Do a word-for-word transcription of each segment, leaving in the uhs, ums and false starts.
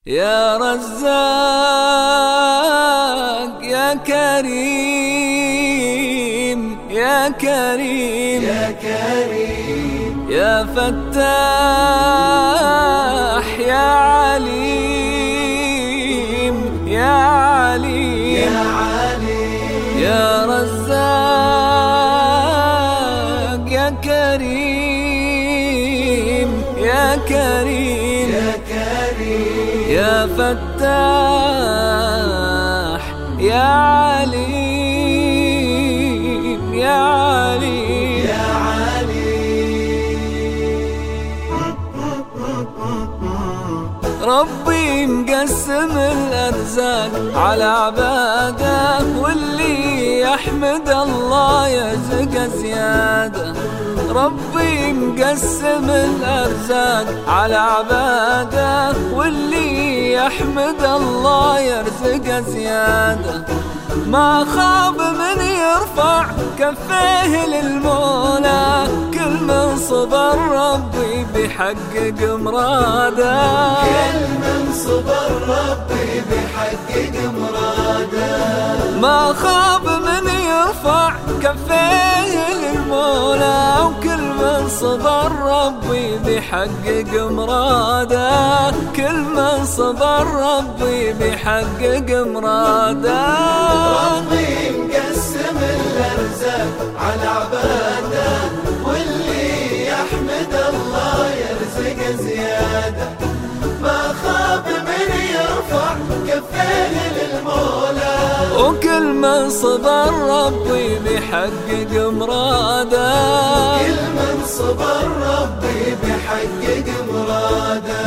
يا رزاق يا كريم يا كريم يا كريم يا فتاح يا عليم يا عليم يا عليم يا رزاق يا كريم يا كريم يا كريم يا فتاح يا عليم يا عليم يا ربي مقسم الأرزاق على عباده، واللي يحمد الله يرزق زيادة. ربي مقسم الأرزاق على عباده، واللي يحمد الله يرزق زيادة. ما خاب من يرفع كفيه للمولى، كل من صبر ربي بيحقق مراده. كل من صبر ربي بيحقق مراده. ما خاب من يرفع كفيه للمولى، وكل من صبر ربي بيحقق مراده. كل من صبر ربي بيحقق مراده. ربي مقسم الأرزاق على عباده، واللي يحمد الله يرزق زيادة. ما خاب من يرفع كفيه للمولى، وكل من صبر ربي بيحقق مراده. كل من صبر ربي بيحقق مراده.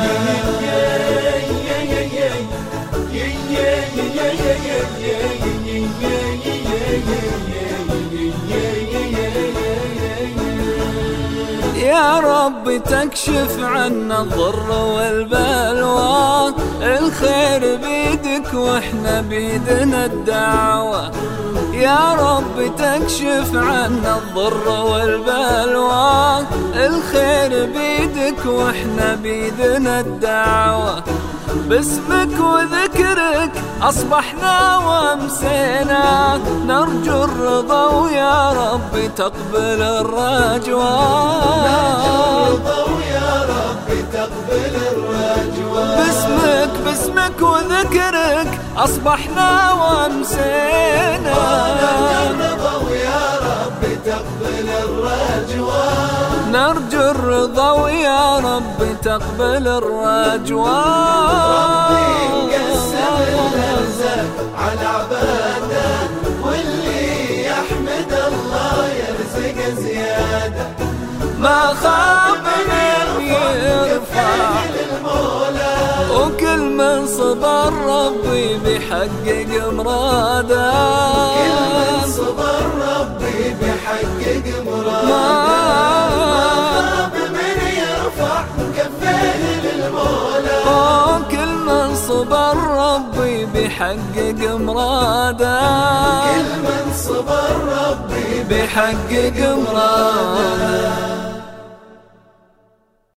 يا رب تكشف عنا الضر والبلوى، الخير بيدك واحنا بيدنا الدعوة. يا رب تكشف عنا الضر والبلوى، الخير بيدك واحنا بيدنا الدعوة. باسمك وذكرك أصبحنا وامسينا، نرجو الرضا ويا رب تقبل الرجوى. نرجو الرضا ويا رب تقبل الرجوى. باسمك باسمك وذكرك أصبحنا وامسينا، نرجو الرضا ويا رب تقبل الرجوى. نرجو الرضا ويا رب تقبل الرجوى. ربي مقسم الأرزاق على عباده، واللي يحمد الله يرزق زيادة. ما خاب من يرفع للمولى، وكل من صبر ربي بيحقق مراده. كل من صبر ربي بيحقق مراده. ما خاب من يرفع كفيه للمولى، وكل من صبر ربي بيحقق مراده. كل من صبر ربي بيحقق مراده.